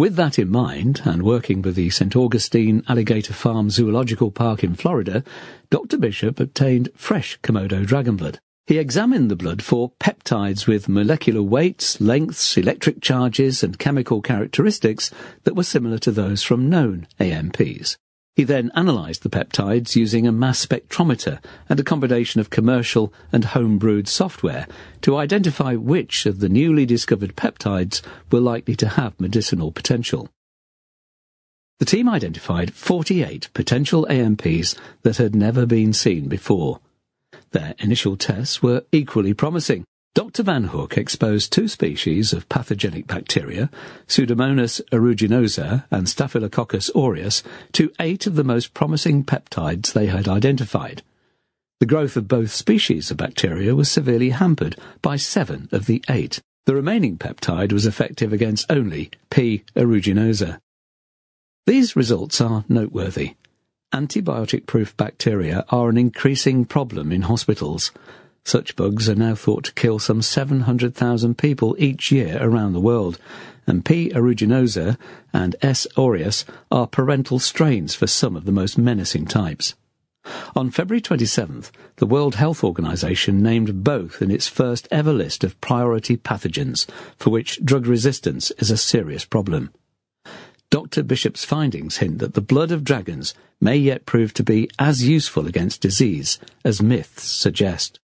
With that in mind, and working with the St. Augustine Alligator Farm Zoological Park in Florida, Dr. Bishop obtained fresh Komodo dragon blood. He examined the blood for peptides with molecular weights, lengths, electric charges, and chemical characteristics that were similar to those from known AMPs. He then analysed the peptides using a mass spectrometer and a combination of commercial and home-brewed software to identify which of the newly discovered peptides were likely to have medicinal potential. The team identified 48 potential AMPs that had never been seen before. Their initial tests were equally promising. Dr. Van Hook exposed 2 species of pathogenic bacteria, Pseudomonas aeruginosa and Staphylococcus aureus, to 8 of the most promising peptides they had identified. The growth of both species of bacteria was severely hampered by 7 of the 8. The remaining peptide was effective against only P. aeruginosa. These results are noteworthy. Antibiotic-proof bacteria are an increasing problem in hospitals. Such bugs are now thought to kill some 700,000 people each year around the world, and P. aeruginosa and S. aureus are parental strains for some of the most menacing types. On February 27th, the World Health Organization named both in its first ever list of priority pathogens, for which drug resistance is a serious problem. Dr. Bishop's findings hint that the blood of dragons may yet prove to be as useful against disease as myths suggest.